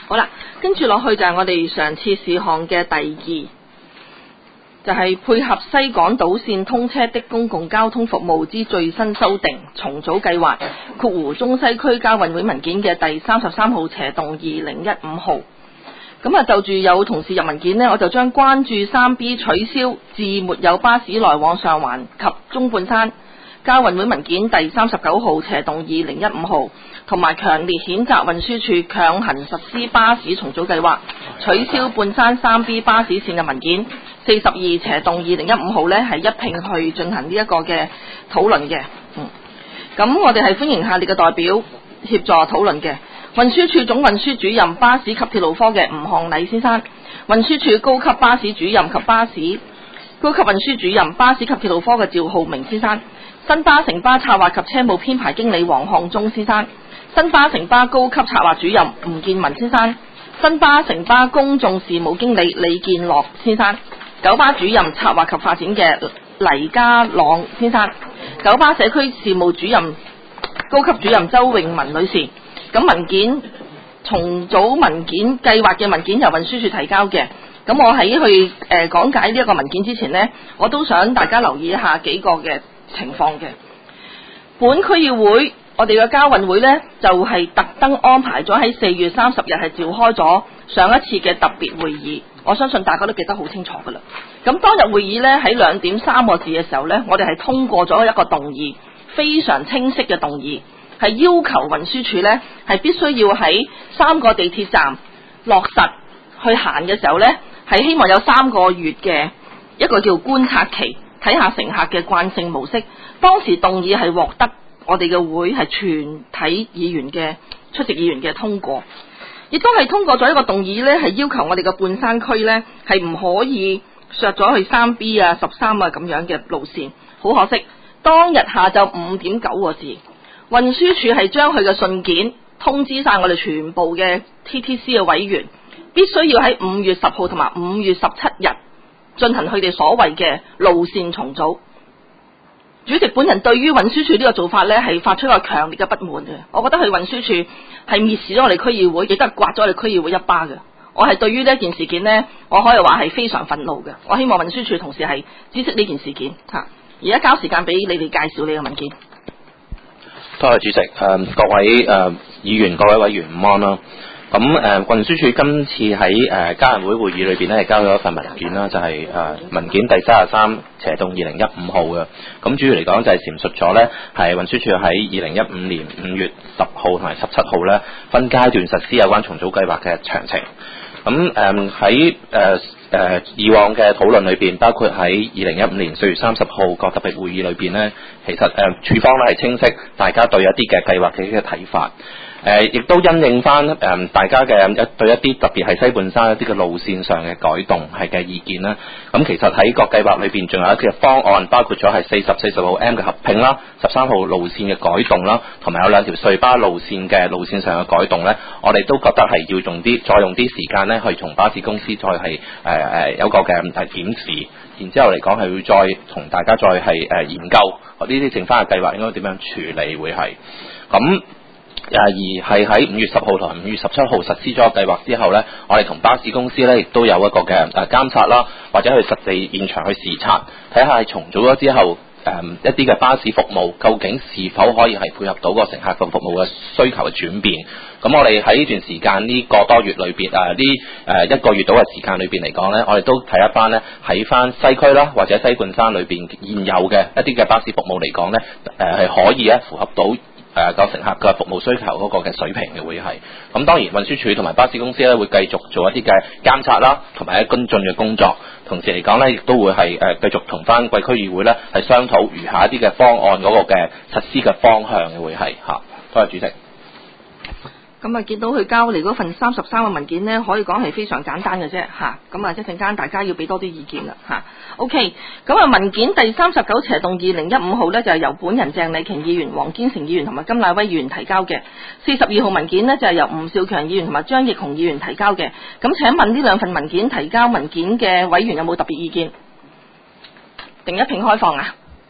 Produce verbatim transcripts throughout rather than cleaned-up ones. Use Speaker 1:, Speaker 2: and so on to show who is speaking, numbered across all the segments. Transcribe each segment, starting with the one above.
Speaker 1: 好啦，跟住落去就係我哋常設事項嘅第二，就係、是、配合西港島線通車的公共交通服務之最新修訂重組計劃括弧中西區交運會文件嘅第三十三號斜動二零一五號。咁啊，就住有同事入文件呢，我就將關注三 B 取消至沒有巴士來往上環及中半山交運會文件第三十九號斜動二零一五號，同埋強烈譴責運輸署強行實施巴士重組計劃，取消半山三 B 巴士線嘅文件四十二斜動二零一五號呢，係一併去進行呢一個嘅討論嘅。嗯，咁我哋係歡迎下列嘅代表協助討論嘅。運輸署總運輸主任巴士及鐵路科嘅吳漢禮先生，運輸署高級巴士主任及巴士高級運輸主任巴士及鐵路科嘅趙浩明先生，新巴城巴策劃及車務編排經理黃漢忠先生，新巴城巴高級策劃主任吳建文先生，新巴城巴公眾事務經理李建樂先生，九巴主任策劃及發展嘅黎家朗先生，九巴社區事務主任高級主任周永文女士。咁文件重組文件計劃嘅文件由運輸署提交嘅。咁我喺去誒講解呢一個文件之前呢，我都想大家留意一下幾個嘅情況嘅。本區議會我哋嘅交運會呢，就係、是、特登安排咗喺四月三十日係召開咗上一次嘅特別會議，我相信大家都記得好清楚噶啦。咁當日會議呢，喺兩點三個字嘅時候呢，我哋係通過咗一個動議，非常清晰嘅動議。係要求運輸署呢，係必須要喺三個地鐵站落實去行嘅時候呢，係希望有三個月嘅一個叫觀察期，睇下乘客嘅慣性模式。當時動議係獲得我哋嘅會係全體議員嘅出席議員嘅通過，亦都係通過咗一個動議呢，係要求我哋嘅半山區呢，係唔可以削咗去三 B 啊、十三啊咁樣嘅路線。好可惜，當日下晝五點九個字。運輸署係將佢嘅信件通知晒我哋全部嘅 T T C 嘅委員，必須要喺五月十號同埋五月十七日進行佢哋所謂嘅路線重組。主席本人對於運輸署呢個做法呢，係發出一個強烈嘅不滿嘅，我覺得佢運輸署係蔑視咗我哋區議會，亦都係刮咗我哋區議會一巴嘅。我係對於呢件事件呢，我可以話係非常憤怒嘅。我希望運輸署同事係知悉呢件事件嚇。而家交時間俾你哋介紹你嘅文件。
Speaker 2: 多謝主席，誒、呃、各位誒、呃、議員、各位委員午安啦。咁誒、呃、運輸署今次喺誒交運會會議裏邊咧，係交咗一份文件啦，就係、是、誒、呃、文件第三十三斜動二零一五號嘅。咁主要嚟講就係闡述咗咧，係運輸署喺二零一五年五月十號同埋十七號咧，分階段實施有關重組計劃嘅詳情。咁誒喺誒誒以往嘅討論裏邊，包括喺二零一五年四月三十號個特別會議裏邊咧，其實誒署、呃、方咧係清晰大家對一啲嘅計劃嘅一啲嘅睇法。誒，亦、呃、都因應翻誒、呃、大家嘅一對一啲特別係西半山一啲嘅路線上嘅改動係嘅意見啦。咁、嗯、其實喺個計劃裏邊仲有一啲嘅方案，包括咗係四十、四十號 M 嘅合併啦，十三號路線嘅改動啦，同埋有兩條隧巴路線嘅路線上嘅改動咧。我哋都覺得係要用啲再用啲時間咧，去從巴士公司再係誒誒有個嘅誒檢視，然之後嚟講係會再同大家再係誒、呃、研究呢啲剩翻嘅計劃應該點樣處理會係咁。誒而係喺五月十號同五月十七號實施咗個計劃之後呢，我哋同巴士公司呢亦都有一個嘅誒監察啦，或者去實地現場去視察，睇下重組咗之後誒一啲嘅巴士服務究竟是否可以係配合到個乘客嘅服務嘅需求嘅轉變。咁我哋喺呢段時間呢個多月裏邊誒呢誒一個月到嘅時間裏邊嚟講呢，我哋都睇一翻呢喺翻西區啦或者西半山裏邊現有嘅一啲嘅巴士服務嚟講呢，誒係可以咧符合到誒個乘客嘅服務需求嗰個嘅水平嘅會係，咁當然運輸署同埋巴士公司咧會繼續做一啲嘅監察啦，同埋一跟進嘅工作，同時嚟講咧亦都會係誒繼續同翻貴區議會咧係商討餘下一啲嘅方案嗰個嘅實施嘅方向嘅會係嚇。多謝主席。
Speaker 1: 咁啊，見到佢交嚟嗰份三十三個文件呢，可以講係非常簡單嘅啫嚇。咁啊，一陣間大家要俾多啲意見啦嚇。OK，咁啊，文件第三十九斜動二零一五號呢，就係由本人鄭麗瓊議員、黃堅成議員同埋甘乃威議員提交嘅。四十二號文件呢，就係由吳少強議員同埋張奕雄議員提交嘅。咁請問呢兩份文件提交文件嘅委員有冇特別意見？定一併開放啊？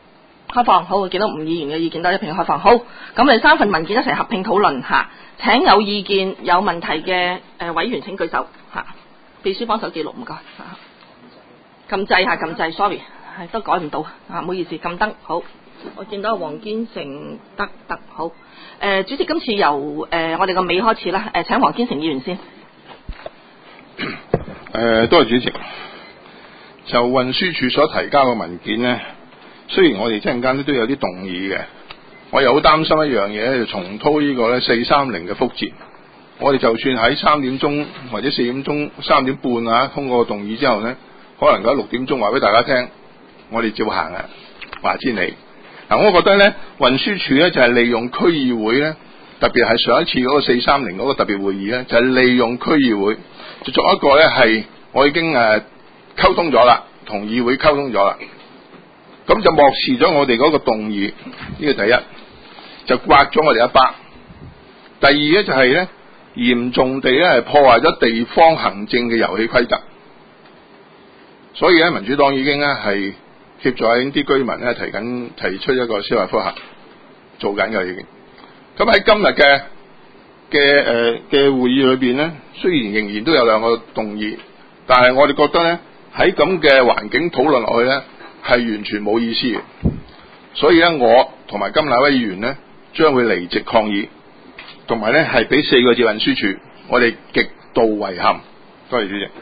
Speaker 1: 開放。好，我見到吳議員嘅意見都一併開放。好，咁我哋三份文件一齊合併討論嚇。請有意見、有問題嘅誒委員請舉手嚇。秘書幫手記錄，唔該嚇。撳掣嚇，撳掣 ，sorry， 係都改唔到啊，唔好意思，撳燈。好，我見到黃堅成得得好。誒、呃，主席今次由誒、呃、我哋個尾開始啦。誒、呃，請黃堅成議員先。
Speaker 3: 誒、呃，多謝主席。就運輸署所提交嘅文件呢，雖然我哋陣間都有啲動議嘅，我又好擔心一樣嘢咧，就重蹈呢個咧四三零嘅覆轍。我哋就算喺三點鐘或者四點鐘、三點半啊通過動議之後呢，可能喺六點鐘話俾大家聽，我哋照行啊，話之你。嗱，我覺得呢運輸署呢就係利用區議會呢，特別係上一次嗰個四三零嗰個特別會議呢，就係利用區議會，就作一個呢係我已經誒溝通咗啦，同議會溝通咗啦，咁就漠視咗我哋嗰個動議，呢個第一，就刮咗我哋一巴。第二呢就係呢嚴重地咧係破壞咗地方行政嘅遊戲規則，所以咧民主黨已經咧係協助啲居民咧提緊提出一個司法覆核，做緊嘅已經。咁喺今日嘅嘅誒嘅會議裏邊咧，雖然仍然都有兩個動議，但係我哋覺得咧喺咁嘅環境討論落去咧係完全冇意思嘅，所以咧我同埋甘乃威議員咧將會離席抗議。同埋咧，係俾四個字運輸署，我哋極度遺憾。多謝主席。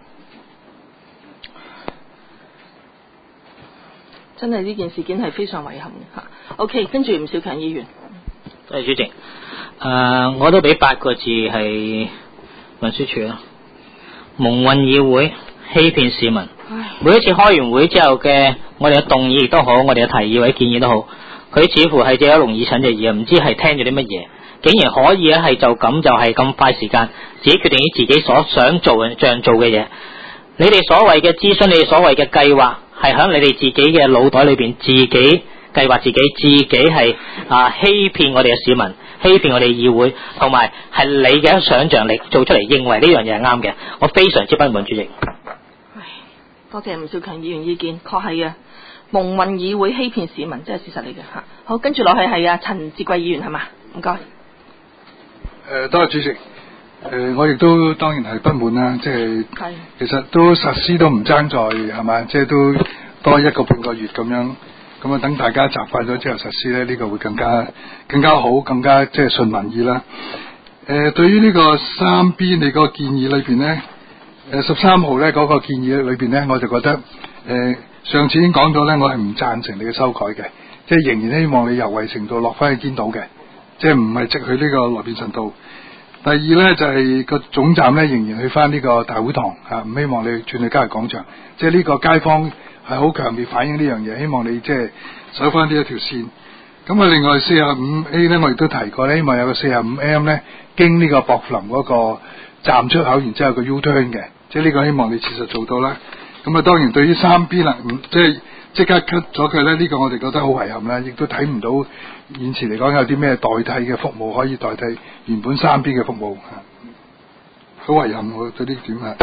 Speaker 1: 真係呢件事件係非常遺憾嘅嚇。OK， 跟住吳兆強議員。
Speaker 4: 多謝主席。誒、呃，我都俾八個字係運輸署啦。蒙混議會，欺騙市民。每一次開完會之後嘅，我哋嘅動議亦都好，我哋嘅提議或者建議都好，佢似乎係借咗龍耳陳隻耳，唔知係聽咗啲乜嘢。竟然可以咧係就咁就係咁快時間自己決定於自己所想做嘅像做嘅嘢。你哋所謂嘅諮詢，你哋所謂嘅計劃係喺你哋自己嘅腦袋裏邊自己計劃自己，自己係啊欺騙我哋嘅市民，欺騙我哋議會，同埋係你嘅想像力做出嚟，認為呢樣嘢係啱嘅。我非常之不滿，主席。
Speaker 1: 唉，多謝吳兆強議員意見，確係嘅。蒙混議會欺騙市民，真係事實嚟嘅嚇。好，跟住落去係啊陳志貴議員係嘛？唔該。
Speaker 5: 誒，多謝主席。誒、呃，我亦都當然係不滿啦，即係其實都實施都唔爭在係嘛，即係都多一個半個月咁樣，咁啊等大家習慣咗之後實施咧，呢、這個會更加更加好，更加即係順民意啦。誒、呃，對於呢個三 B 你個建議裏邊咧，誒十三號咧嗰個建議裏邊咧，我就覺得誒、呃、上次已經講咗咧，我係唔贊成你嘅修改嘅，即係仍然希望你由衛城道落翻去堅道嘅。即係唔係直去呢個羅便臣道。第二呢，就係、是、個總站呢，仍然去翻呢個大會堂嚇，唔希望你轉去嘉逸廣場。即係呢個街坊係好強烈反映呢樣嘢，希望你即係守翻呢一條線。咁啊，另外四十五 A 呢，我亦都提過呢，希望有個四十五 M 呢，經呢個薄扶林嗰個站出口，然之後有個 U turn 嘅。即係呢個希望你切實做到啦。咁啊，當然對於三 B 啦，即係即刻 cut 咗佢呢，呢、這個我哋覺得好遺憾啦，亦都睇唔到。現時嚟講有啲咩代替嘅服務可以代替原本三 B 嘅服務，好遺憾我對呢點啊。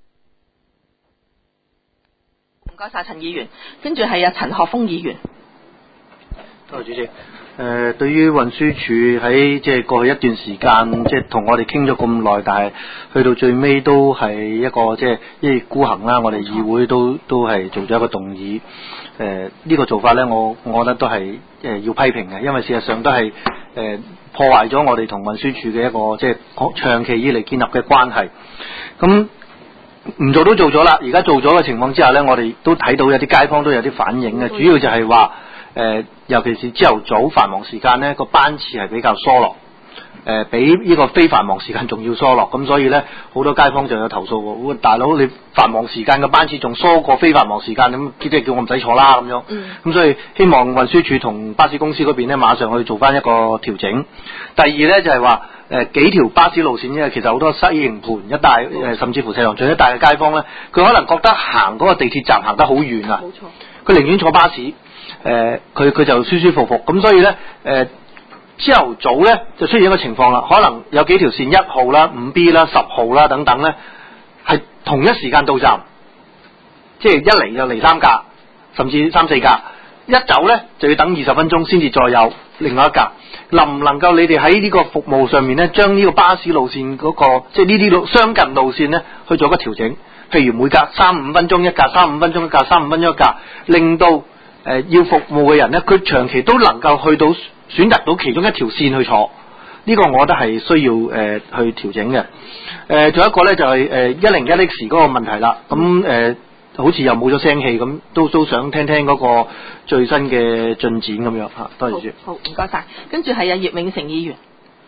Speaker 1: 唔該晒陳議員，跟住係啊陳學鋒議員。
Speaker 6: 多謝主席。誒、呃，對於運輸署喺即係過去一段時間，即係同我哋傾咗咁耐，但係去到最尾都係一個即係一意孤行啦。我哋議會都都係做咗一個動議。誒、呃，呢、這個做法咧，我我覺得都係誒、呃、要批評嘅，因為事實上都係誒、呃、破壞咗我哋同運輸署嘅一個即係長期以嚟建立嘅關係。咁唔做都做咗啦，而家做咗嘅情況之下咧，我哋都睇到有啲街坊都有啲反映嘅，主要就係話。誒、呃，尤其是朝頭早繁忙時間呢個班次係比較疏落，誒、呃，比呢個非繁忙時間仲要疏落，咁所以呢，好多街坊就有投訴喎。大佬，你繁忙時間嘅班次仲疏過非繁忙時間，咁即係叫我唔使坐啦咁樣。咁、嗯、所以希望運輸署同巴士公司嗰邊呢，馬上去做翻一個調整。第二呢，就係話，誒，幾條巴士路線呢，其實好多西營盤一帶，誒、呃，甚至乎石塘咀一帶嘅街坊呢，佢可能覺得行嗰個地鐵站行得好遠啊，佢寧願坐巴士。誒，佢佢、呃、就舒舒服服，咁所以咧，誒朝頭早咧就出現一個情況啦，可能有幾條線一號啦、五 B 啦、十號啦等等咧，係同一時間到站，即係一嚟就嚟三架，甚至三四架， 一走呢，就要等二十分鐘先至再有另外一架。能唔能夠你哋喺呢個服務上面呢，將呢個巴士路線嗰、嗰個即係呢啲路相近路線呢，去做一個調整？譬如每隔三五分鐘一架，三五分鐘一架，三五分鐘一架，令到誒、呃、要服務嘅人呢，佢長期都能夠去到選擇到其中一條線去坐。呢、這個我覺得係需要誒、呃、去調整嘅。誒、呃，仲有一個呢，就係誒一零一 X 嗰個問題啦。咁誒、呃、好似又冇咗聲氣，咁都都想聽聽嗰個最新嘅進展咁樣嚇。多謝主席。
Speaker 1: 好，唔該晒。跟住係阿葉永成議員。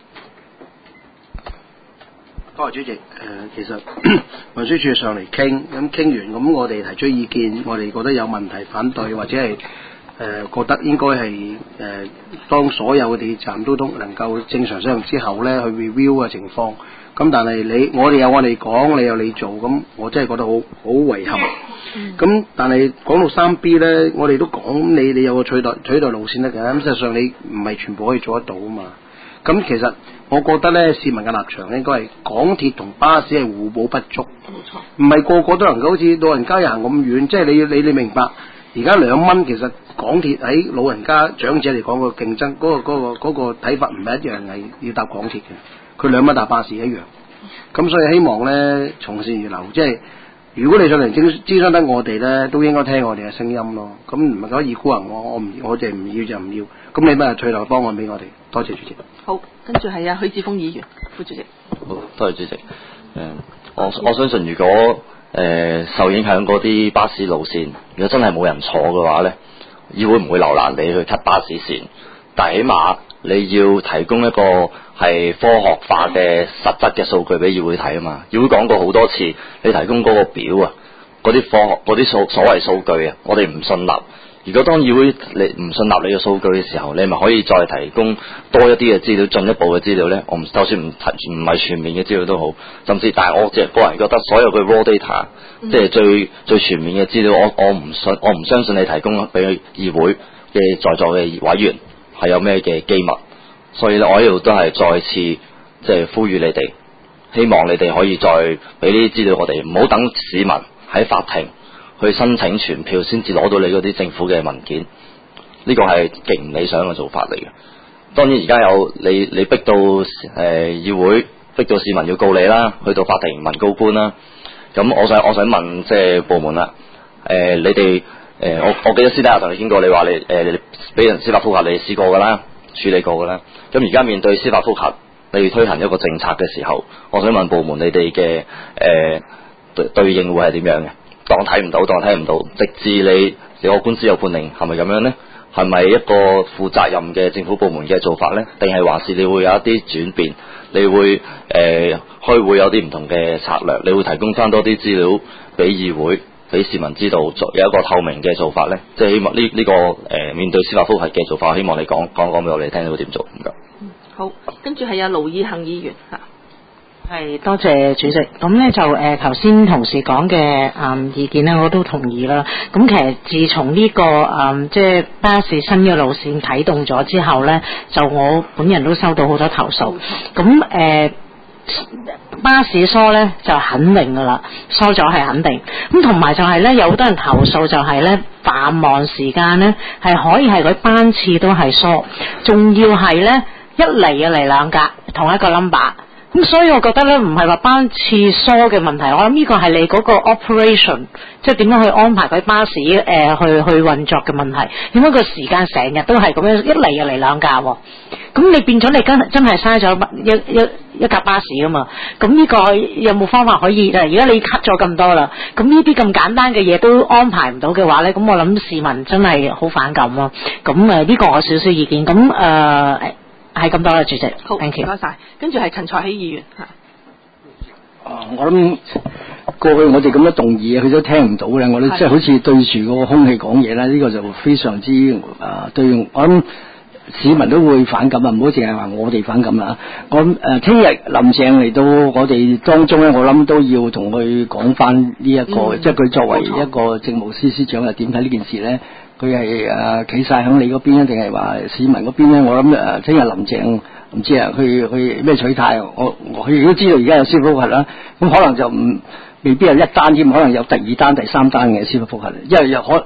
Speaker 7: 多謝主席。誒、呃，其實運輸署上嚟傾，咁傾完，咁我哋提出意見，我哋覺得有問題反對，或者係誒、呃、覺得應該係誒、呃、當所有嘅地鐵站都都能夠正常使用之後咧，去 review 嘅情況。咁但係你我哋有我哋講，你有你做，咁我真係覺得好好遺憾。咁但係講到三 B 咧，我哋都講你你有個取代取代路線得嘅，咁事實上你唔係全部可以做得到啊嘛。咁其實我覺得咧，市民嘅立場應該係港鐵同巴士係互補不足，冇錯，唔係個個都能夠好似老人家又行咁遠，即係你你你明白？而家兩蚊其實港鐵喺老人家長者嚟講個競爭嗰、嗰個嗰、嗰個嗰、嗰個睇法唔係一樣，係要搭港鐵嘅，佢兩蚊搭巴士一樣。咁所以希望咧從善如流，即係如果你上嚟諮諮詢得我哋咧，都應該聽我哋嘅聲音咯。咁唔係可以孤行我我唔我哋唔要就唔要，咁你咪退落方案俾我哋。多謝主席。
Speaker 1: 好，跟住係啊許智峰議員，副主席。
Speaker 2: 好，多謝主席。誒、呃，我我相信如果誒、呃、受影響嗰啲巴士路線，如果真係冇人坐嘅話咧，議會唔會留難你去 cut 巴士線，但係起碼你要提供一個係科學化嘅實質嘅數據俾議會睇啊嘛。議會講過好多次，你提供嗰個表啊，嗰啲科學嗰啲數所謂數據啊，我哋唔信納。如果當議會你唔信納你嘅數據嘅時候，你咪可以再提供多一啲嘅資料，進一步嘅資料咧。我唔就算唔提唔係全面嘅資料都好，甚至但係我即係個人覺得所有嘅 raw data，嗯、即係最最全面嘅資料，我我唔信，我唔相信你提供俾議會嘅在座嘅委員係有咩嘅機密。所以咧，我呢度都係再次即係呼籲你哋，希望你哋可以再俾呢啲資料我哋，唔好等市民喺法庭去申請傳票先至攞到你嗰啲政府嘅文件，呢個係極唔理想嘅做法嚟嘅。當然而家有你你逼到誒、呃、議會逼到市民要告你啦，去到法庭問高官啦。咁我想我想問即係部門啦，誒、呃、你哋誒、呃、我我記得私底下同你傾過，你話你誒你俾人司法覆核你試過噶啦，處理過噶啦。咁而家面對司法覆核，你要推行一個政策嘅時候，我想問部門你哋嘅誒對對應會係點樣嘅？當睇唔到，當睇唔到，直至你有個官司有判令，係咪咁樣呢？係咪一個負責任嘅政府部門嘅做法呢？定係還是你會有一啲轉變？你會誒、呃、開會有啲唔同嘅策略？你會提供翻多啲資料俾議會，俾市民知道，做有一個透明嘅做法呢？即係希望呢呢、呢個誒、呃、面對司法覆核嘅做法，希望你講講講俾我哋聽，你會點做？唔該。
Speaker 1: 嗯，好，跟住係阿盧以恒議員嚇。
Speaker 8: 係，多謝主席。咁咧就誒頭先同事講嘅誒意見咧，我都同意啦。咁其實自從呢、這個誒即係巴士新嘅路線啟動咗之後咧，就我本人都收到好多投訴。咁誒、呃、巴士疏咧就肯定噶啦，疏咗係肯定。咁同埋就係咧有好多人投訴就係咧繁忙時間咧係可以係佢班次都係疏，仲要係咧一嚟就嚟兩架同一個 number。咁所以我覺得咧，唔係話班次疏嘅問題，我諗呢個係你嗰個 operation， 即係點樣去安排嗰啲巴士誒、呃、去去運作嘅問題。點解個時間成日都係咁樣，一嚟就嚟兩架喎？咁你變咗你真真係嘥咗一一一架巴士噶嘛？咁呢個有冇方法可以？而家你 cut 咗咁多啦，咁呢啲咁簡單嘅嘢都安排唔到嘅話咧，咁我諗市民真係好反感咯。咁誒呢個我少少意見。咁誒。呃係咁多啦，主席。
Speaker 1: 好，唔該
Speaker 8: 謝
Speaker 1: 晒。跟住係陳才希議員嚇。
Speaker 9: 啊，我諗過去我哋咁多動議，佢都聽唔到咧。我哋即係好似對住個空氣講嘢咧，呢、這個就非常之啊，對我諗市民都會反感啊！唔好淨係話我哋反感啦。我誒聽日林鄭嚟到我哋當中咧，我諗都要同佢講翻呢一個，嗯、即係佢作為一個政務司司長又點睇呢件事咧？佢係誒企晒響你嗰邊啊，定係話市民嗰邊咧？我諗誒，聽日林鄭唔知啊，佢佢咩取態？我我佢都知道而家有司法覆核啦，咁可能就唔未必有一單添，可能有第二單、第三單嘅司法覆核，因為有可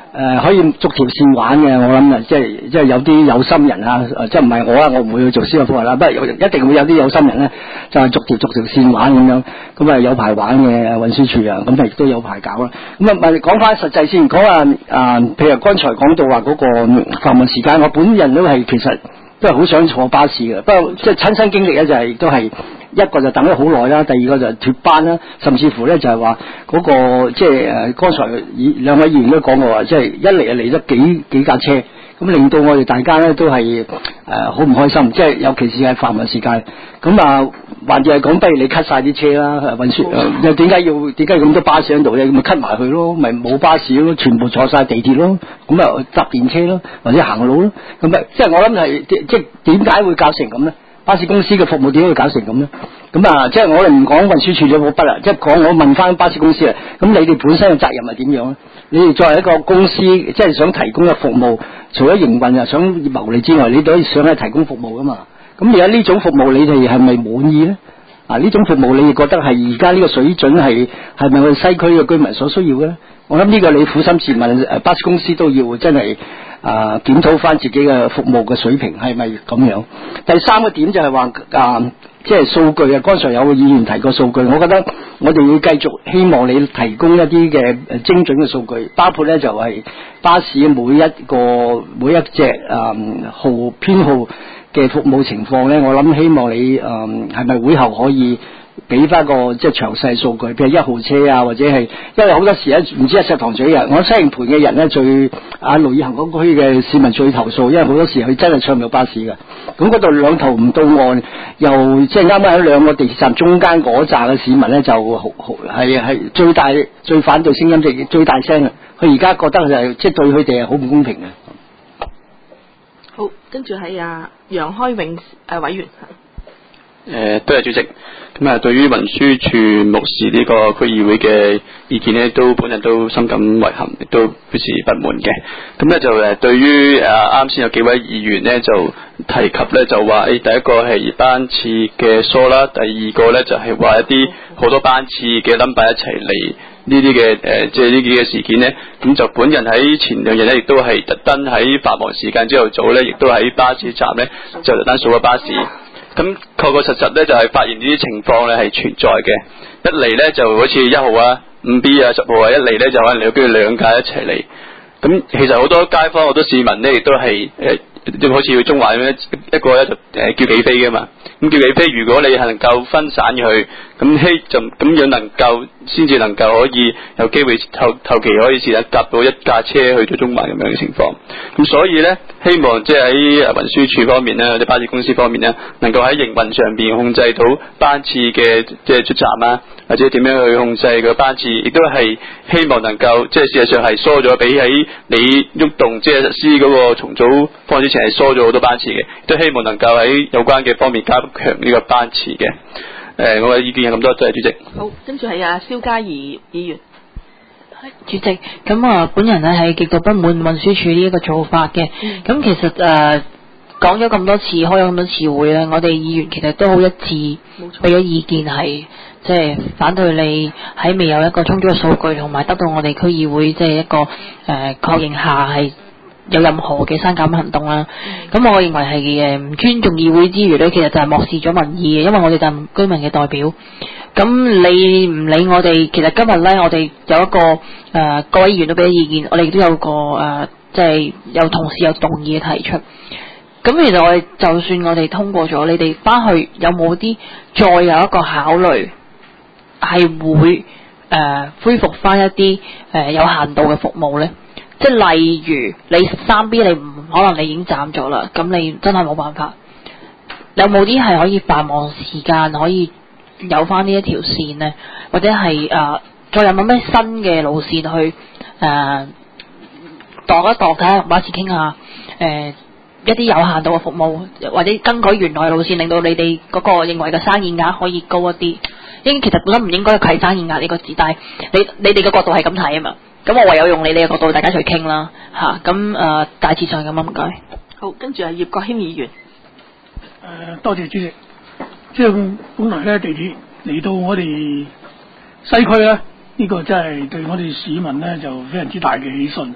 Speaker 9: 誒可以逐條線玩嘅，我諗啊，即係即係有啲有心人啊，即係唔係我啊，我唔會去做司法覆核啦，不過有一定會有啲有心人咧，就係、是、逐條逐條線玩咁樣，咁啊有排玩嘅運輸署啊，咁亦都有排搞啦。咁啊，咪講翻實際先，講話啊，譬如剛才講到話嗰個繁忙時間，我本人都係其實都係好想坐巴士嘅，不過即係親身經歷咧就係、是、都係。一個就等咗好耐啦，第二個就係脫班啦，甚至乎咧就係話嗰個即係誒，剛才兩位議員都講過話，即係一嚟就嚟咗幾幾架車，咁令到我哋大家咧都係誒好唔開心，即係尤其是係繁忙時間，咁啊，還是係講不如你 cut 晒啲車啦，運輸又點解要點解咁多巴士喺度咧？咁咪 cut 埋佢咯，咪冇巴士咯，全部坐晒地鐵咯，咁啊搭電車咯，或者行路咯，咁啊，即係我諗係即係點解會搞成咁咧？巴士公司嘅服務點解會搞成咁咧？咁啊，即係我哋唔講運輸署咗嗰筆啦，即係講我問翻巴士公司啊，咁你哋本身嘅責任係點樣咧？你哋作為一個公司，即係想提供嘅服務，除咗營運啊想牟利之外，你都想係提供服務噶嘛？咁而家呢種服務你哋係咪滿意咧？啊，呢種服務你哋覺得係而家呢個水準係係咪我哋西區嘅居民所需要嘅咧？我諗呢個你苦心自問，誒巴士公司都要真係啊檢討翻自己嘅服務嘅水平係咪咁樣？第三個點就係話啊，即係數據啊，剛才有個議員提過數據，我覺得我哋要繼續希望你提供一啲嘅誒精準嘅數據，包括咧就係巴士每一個每一隻啊號編號嘅服務情況咧，我諗希望你誒係咪會後可以俾翻個即係詳細數據，譬如一號車啊，或者係因為好多時咧，唔知係石塘咀人，我西營盤嘅人咧最啊盧以行嗰區嘅市民最投訴，因為好多時佢真係上唔到巴士嘅，咁嗰度兩頭唔到岸，又即係啱啱喺兩個地鐵站中間嗰扎嘅市民咧，就好好係係最大最反對聲音，最最大聲嘅，佢而家覺得就係即係對佢哋係好唔公平嘅。
Speaker 1: 好，跟住係啊楊開永誒、呃、委員。
Speaker 10: 誒、呃，多謝主席。咁啊，對於運輸署目視呢個區議會嘅意見呢，都本人都深感遺憾，亦都表示不滿嘅。咁咧就誒，對於誒啱先有幾位議員呢，就提及咧，就話誒、哎，第一個係班次嘅疏啦，第二個咧就係、是、話一啲好多班次嘅 number 一齊嚟呢啲嘅誒，即係呢幾個事件呢。咁就本人喺前兩日咧，亦都係特登喺繁忙時間朝頭早咧，亦都喺巴士站咧就特登數咗巴士。咁確確實實咧就係發現呢啲情況咧係存在嘅，一嚟咧就好似一號啊、五 B 啊、十號啊，一嚟咧就可能有機會兩架一齊嚟。咁其實好多街坊、好多市民咧亦都係誒，即好似中環咁樣一個咧就誒叫幾飛噶嘛。咁叫幾飛，如果你係能夠分散佢，咁希就咁樣能夠先至能夠可以有機會後後期可以試下夾到一架車去到中環咁樣嘅情況。咁所以咧，希望即係喺運輸署方面咧，或者巴士公司方面咧，能夠喺營運上邊控制到班次嘅即係出站啊，或者點樣去控制個班次，亦都係希望能夠即係事實上係疏咗，比起你喐動即係實施嗰個重組方案之前係疏咗好多班次嘅，都希望能夠喺有關嘅方面加強呢個班次嘅。誒、呃，我嘅意見有咁多，多謝主席。
Speaker 1: 好，跟住係阿蕭嘉怡議員。
Speaker 8: 主席，咁啊，本人咧係極度不滿運輸署呢一個做法嘅。咁、嗯、其實誒講咗咁多次，開咗咁多次會咧，我哋議員其實都好一致，俾咗意見係即係反對你喺未有一個充足嘅數據，同埋得到我哋區議會即係一個誒確認下係有任何嘅刪減行動啦。咁、嗯、我認為係誒唔尊重議會之餘咧，其實就係漠視咗民意嘅，因為我哋就係居民嘅代表。咁你唔理我哋，其實今日咧，我哋有一個誒、呃、各位議員都俾咗意見，我哋亦都有個誒即係有同事有動議嘅提出。咁其實我哋就算我哋通過咗，你哋翻去有冇啲再有一個考慮，係會誒、呃、恢復翻一啲誒、呃、有限度嘅服務咧？即係例如你三 B 你唔可能你已經斬咗啦，咁你真係冇辦法。有冇啲係可以繁忙時間可以有翻呢一條線呢？或者係誒、呃、再有冇咩新嘅路線去誒度一度睇下，同巴士傾下誒一啲有限度嘅服務，或者更改原來嘅路線，令到你哋嗰個認為嘅生意額可以高一啲。應其實本身唔應該係生意額呢個字，但係你你哋嘅角度係咁睇啊嘛。咁我唯有用你哋嘅角度，大家一齊傾啦嚇。咁、啊、誒大致上咁啊，唔該。
Speaker 1: 好，跟住係葉國謙議員。誒、
Speaker 11: 呃，多謝主席。即係本來咧，地鐵嚟到我哋西區咧，呢、這個真係對我哋市民咧就非常之大嘅喜訊。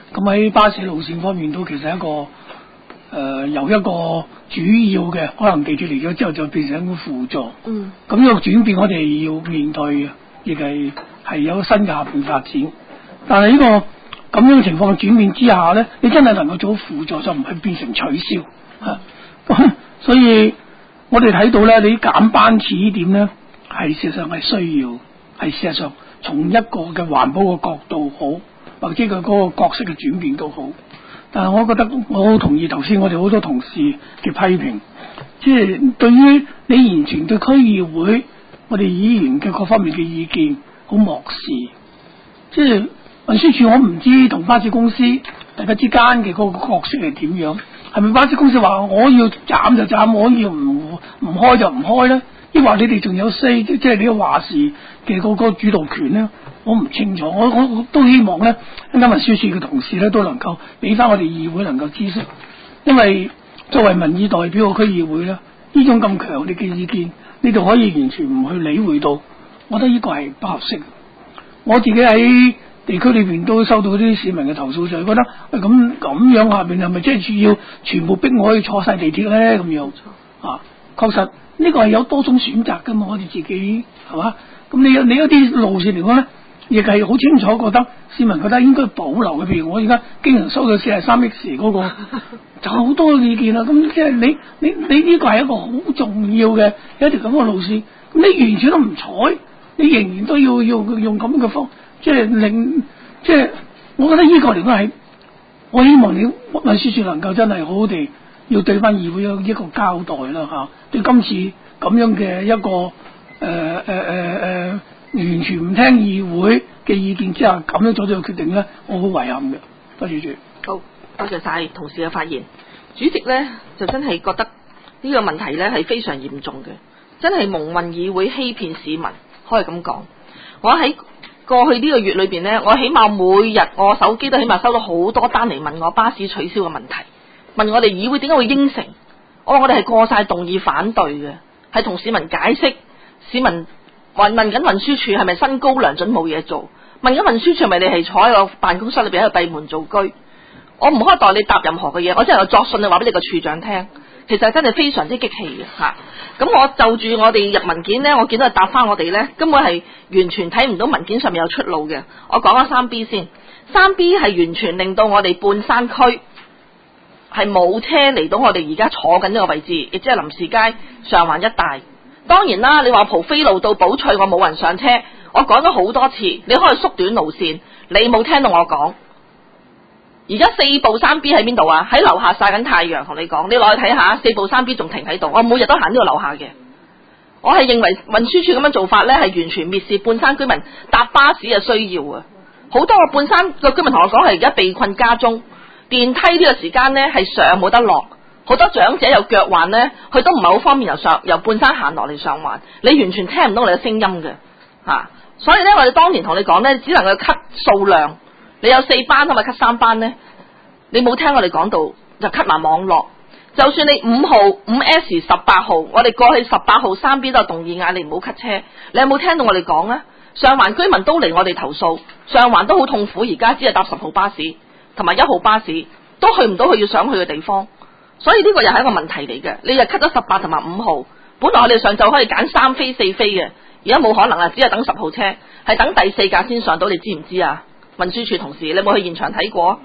Speaker 11: 咁喺巴士路線方面都其實一個誒、呃、由一個主要嘅，可能地鐵嚟咗之後就變成一個輔助。
Speaker 1: 嗯。
Speaker 11: 咁呢個轉變我哋要面對嘅，亦係係有新嘅下邊發展。但係呢、這個咁樣嘅情況轉變之下咧，你真係能夠做輔助，就唔係變成取消嚇。咁所以我哋睇到咧，你減班次呢點咧，係事實上係需要，係事實上從一個嘅環保嘅角度好，或者佢嗰個角色嘅轉變都好。但係我覺得我好同意頭先我哋好多同事嘅批評，即係對於你完全對區議會我哋議員嘅各方面嘅意見好漠視。即係運輸署，我唔知同巴士公司大家之間嘅嗰個角色係點樣？係咪巴士公司話我要斬就斬，我要唔唔開就唔開咧？抑或你哋仲有 say， 即係你話事嘅嗰個主導權咧？我唔清楚。我我我都希望咧，今日運輸署嘅同事咧都能夠俾翻我哋議會能夠知悉，因為作為民意代表嘅區議會咧，呢種咁強烈嘅意見，你哋可以完全唔去理會到，我覺得呢個係不合適。我自己喺地區裏邊都收到啲市民嘅投訴，就係覺得喂咁咁樣下邊係咪即係要全部逼我去坐晒地鐵咧？咁樣啊，確實呢個係有多種選擇噶嘛，我哋自己係嘛？咁你有你一啲路線嚟講咧，亦係好清楚覺得市民覺得應該保留嘅。譬如我而家經常收到四十三 X 嗰個，就好多意見啦。咁即係你你你呢個係一個好重要嘅一條咁嘅路線，咁你完全都唔睬，你仍然都要用用咁嘅方。即係令，即係我覺得呢個嚟講係，我希望你運輸署能夠真係好好地要對翻議會有一個交代啦嚇。對今次咁樣嘅一個誒誒誒誒完全唔聽議會嘅意見之下咁樣做咗個決定咧，我好遺憾嘅。多謝主席。
Speaker 1: 好，多謝晒同事嘅發言。主席咧就真係覺得呢個問題咧係非常嚴重嘅，真係蒙混議會欺騙市民，可以咁講。我喺過去呢個月裏邊呢，我起碼每日我手機都起碼收到好多單嚟問我巴士取消嘅問題，問我哋議會點解會應承？我話我哋係過晒動議反對嘅，係同市民解釋。市民問問緊運輸署係咪薪高糧準冇嘢做？問緊運輸署係咪你係坐喺個辦公室裏邊喺度閉門造車？我唔可以代你答任何嘅嘢，我只係作信你話俾你個處長聽。其實真係非常之激氣嘅嚇，咁、啊、我就住我哋入文件呢，我見到佢答翻我哋呢，根本係完全睇唔到文件上面有出路嘅。我講咗三 B 先，三 B 係完全令到我哋半山區係冇車嚟到我哋而家坐緊呢個位置，亦即係林士街、上環一帶。當然啦，你話蒲飛路到寶翠我冇人上車，我講咗好多次，你可以縮短路線，你冇聽到我講。而家四部三 B 喺邊度啊？喺樓下曬緊太陽，同你講，你落去睇下，四部三 B 仲停喺度。我每日都行呢個樓下嘅。我係認為運輸署咁樣做法呢，係完全蔑視半山居民搭巴士嘅需要啊！好多個半山個居民同我講係而家被困家中，電梯呢個時間呢係上冇得落，好多長者有腳患呢，佢都唔係好方便由上由半山行落嚟上環，你完全聽唔到我哋嘅聲音嘅嚇、啊。所以呢，我哋當年同你講呢，只能夠 cut 數量。你有四班，係咪 cut 三班呢？你冇聽我哋講到就 cut 埋網絡。就算你五號、五 S、十八號，我哋過去十八號三 B 都有動議嗌你唔好 cut 車。你有冇聽到我哋講啊？上環居民都嚟我哋投訴，上環都好痛苦，而家只係搭十號巴士同埋一號巴士，都去唔到佢要想去嘅地方。所以呢個又係一個問題嚟嘅。你就 cut 咗十八同埋五號，本來我哋上晝可以揀三飛四飛嘅，而家冇可能啊，只係等十號車，係等第四架先上到，你知唔知啊？運輸署同事，你有冇去現場睇過？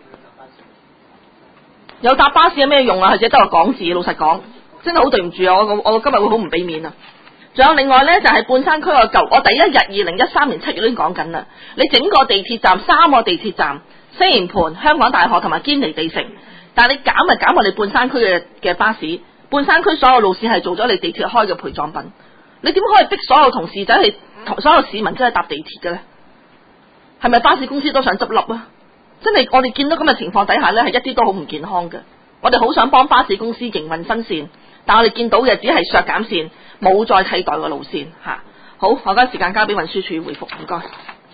Speaker 1: 有搭巴士有咩用啊？佢只得個講字，老實講，真係好對唔住啊！我我今日會好唔俾面啊！仲有另外呢，就係、是、半山區個舊，我第一日二零一三年七月都已經講緊啦。你整個地鐵站三個地鐵站，西營盤、香港大學同埋堅尼地城，但係你減咪減我哋半山區嘅嘅巴士，半山區所有路線係做咗你地鐵開嘅陪葬品，你點可以逼所有同事仔去，所有市民真係搭地鐵嘅呢？係咪巴士公司都想執笠啊？真係我哋見到咁嘅情況底下呢，係一啲都好唔健康嘅。我哋好想幫巴士公司營運新線，但我哋見到嘅只係削減線，冇再替代嘅路線嚇。好，我而家時間交俾運輸署回覆，唔該。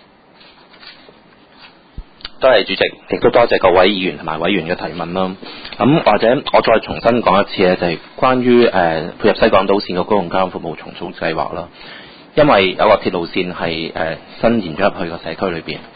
Speaker 2: 多謝主席，亦都多謝各位議員同埋委員嘅提問啦。咁或者我再重新講一次咧，就係、是、關於誒、呃、配合西港島線嘅公共交通服務重組計劃啦。因為有個鐵路線係誒、呃、新延咗入去個社區裏邊。誒、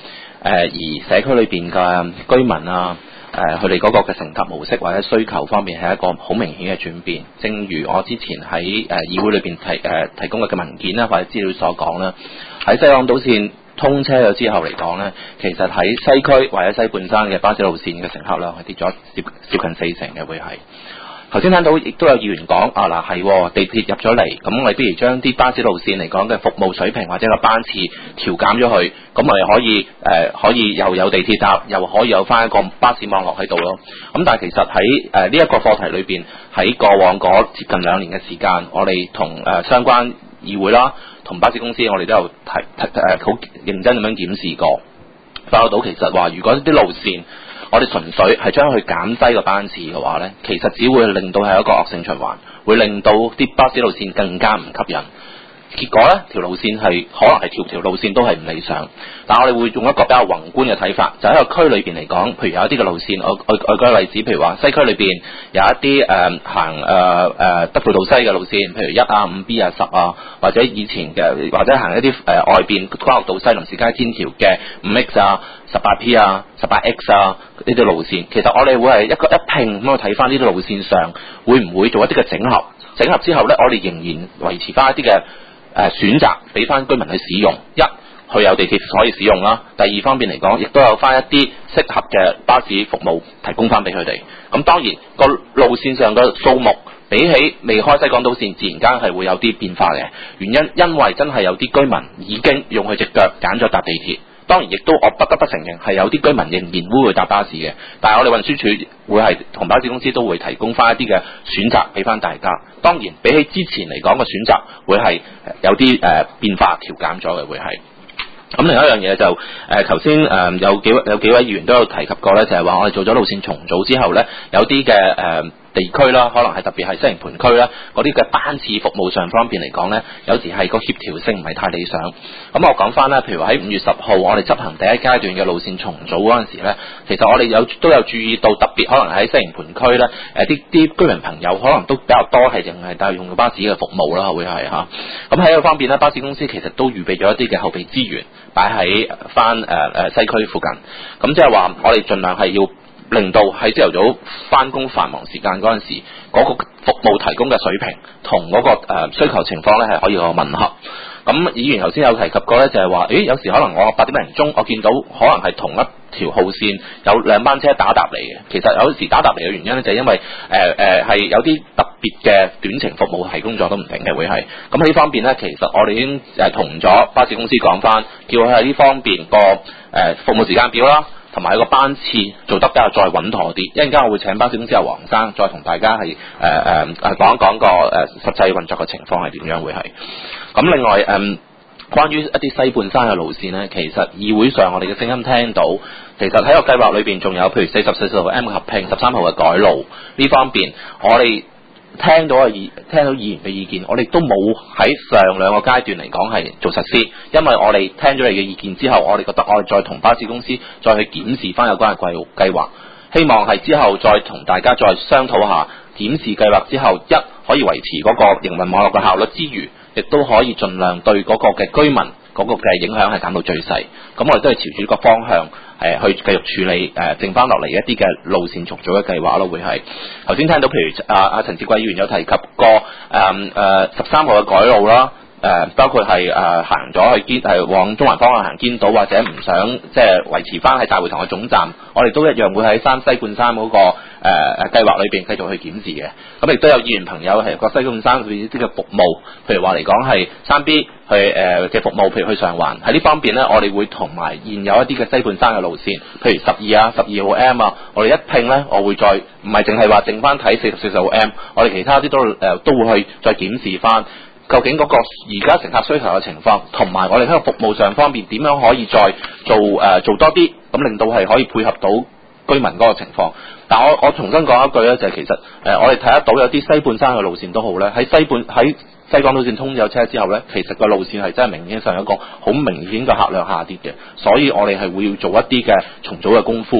Speaker 2: 而社區裏邊嘅居民啊。誒佢哋嗰個嘅乘搭模式或者需求方面係一個好明顯嘅轉變。正如我之前喺誒議會裏邊提誒、呃、提供嘅嘅文件啦或者資料所講啦，喺西港島線通車咗之後嚟講咧，其實喺西區或者西半山嘅巴士路線嘅乘客量係跌咗接接近四成嘅會係。頭先聽到亦都有議員講啊嗱係地鐵入咗嚟，咁我哋不如將啲巴士路線嚟講嘅服務水平或者個班次調減咗佢，咁我哋可以誒、呃、可以又有地鐵搭，又可以有翻一個巴士網絡喺度咯。咁但係其實喺誒呢一個課題裏邊，喺過往嗰接近兩年嘅時間，我哋同誒相關議會啦，同巴士公司，我哋都有提提誒好認真咁樣檢視過，發覺到其實話如果啲路線我哋純粹係將佢減低個班次嘅話呢，其實只會令到係一個惡性循環，會令到啲巴士路線更加唔吸引。結果呢條路線係可能係條條路線都係唔理想。但我哋會用一個比較宏觀嘅睇法，就喺個區裏邊嚟講，譬如有一啲嘅路線，我我我舉個例子，譬如話西區裏邊有一啲誒、呃、行誒誒德輔道西嘅路線，譬如一啊、五 B 啊、十啊，或者以前嘅或者行一啲誒、呃、外邊干諾道西、林士街天橋嘅五 X 啊、十八 P 啊、十八 X 啊呢啲路線，其實我哋會係一個一拼咁去睇翻呢啲路線上會唔會做一啲嘅整合，整合之後呢，我哋仍然維持翻一啲嘅誒選擇俾翻居民去使用。一佢有地鐵可以使用啦，第二方面嚟講，亦都有翻一啲適合嘅巴士服務提供翻俾佢哋。咁當然個路線上嘅數目比起未開西港島線，自然間係會有啲變化嘅。原因因為真係有啲居民已經用佢隻腳揀咗搭地鐵。當然亦都我不得不承認係有啲居民仍然會會搭巴士嘅，但係我哋運輸署會係同巴士公司都會提供翻一啲嘅選擇俾翻大家。當然比起之前嚟講嘅選擇會係有啲誒、呃、變化調減咗嘅會係。咁另外一樣嘢就誒頭先誒有幾有幾位議員都有提及過咧，就係、是、話我哋做咗路線重組之後咧，有啲嘅誒。呃地區啦，可能係特別係西營盤區啦，嗰啲嘅班次服務上方面嚟講呢，有時係個協調性唔係太理想。咁我講翻啦，譬如話喺五月十號，我哋執行第一階段嘅路線重組嗰陣時呢，其實我哋有都有注意到，特別可能喺西營盤區呢，誒啲啲居民朋友可能都比較多係淨係帶用巴士嘅服務啦，會係嚇。咁喺呢個方面呢，巴士公司其實都預備咗一啲嘅後備資源擺喺翻誒誒西區附近。咁即係話我哋盡量係要令到喺朝頭早翻工繁忙時間嗰陣時，嗰、那個服務提供嘅水平同嗰、那個誒、呃、需求情況咧係可以有個吻合。咁議員頭先有提及過咧，就係話，誒有時可能我八點零鐘我見到可能係同一條號線有兩班車打搭嚟嘅。其實有時打搭嚟嘅原因咧，就係因為誒誒係有啲特別嘅短程服務提供咗都唔定嘅會係。咁喺呢方面咧，其實我哋已經誒同咗巴士公司講翻，叫佢喺呢方面個誒、呃、服務時間表啦。同埋個班次做得比較再穩妥啲，一陣間我會請巴士公司阿黃生再同大家係誒誒誒講一講個誒、呃、實際運作嘅情況係點樣會係。咁另外誒、呃，關於一啲西半山嘅路線呢，其實議會上我哋嘅聲音聽到，其實喺個計劃裏邊仲有譬如四十四十號 M 合併十三號嘅改路呢方面，我哋聽到嘅議聽到議員嘅意見，我哋都冇喺上兩個階段嚟講係做實施，因為我哋聽咗你嘅意見之後，我哋覺得我哋再同巴士公司再去檢視翻有關嘅計計劃，希望係之後再同大家再商討下檢視計劃之後，一可以維持嗰個營運網絡嘅效率之餘，亦都可以盡量對嗰個嘅居民嗰個嘅影響係減到最細。咁我哋都係朝住呢個方向。誒去繼續處理誒剩翻落嚟一啲嘅路線重組嘅計劃咯，會係頭先聽到，譬如阿阿陳志貴議員有提及過誒誒十三號嘅改路啦，誒、呃、包括係誒、呃、行咗去堅係往中環方向行堅道，或者唔想即係維持翻喺大會堂嘅總站，我哋都一樣會喺山西半山嗰、那個誒誒、呃、計劃裏邊繼續去檢視嘅。咁亦都有議員朋友係個西半山裏邊啲嘅服務，譬如話嚟講係三 B 去誒嘅、呃、服務，譬如去上環喺呢方面咧，我哋會同埋現有一啲嘅西半山嘅路線，譬如十二啊、十二號 M 啊，我哋一拼咧，我會再唔係淨係話剩翻睇四十四十號 M， 我哋其他啲都誒、呃、都會去再檢視翻。究竟嗰個而家乘客需求嘅情況，同埋我哋喺個服務上方面點樣可以再做誒、呃、做多啲，咁令到係可以配合到居民嗰個情況。但我我重新講一句咧，就係、是、其實誒、呃、我哋睇得到有啲西半山嘅路線都好咧，喺西半喺西港島線通咗車之後咧，其實個路線係真係明顯上有一個好明顯嘅客量下跌嘅，所以我哋係會要做一啲嘅重組嘅功夫。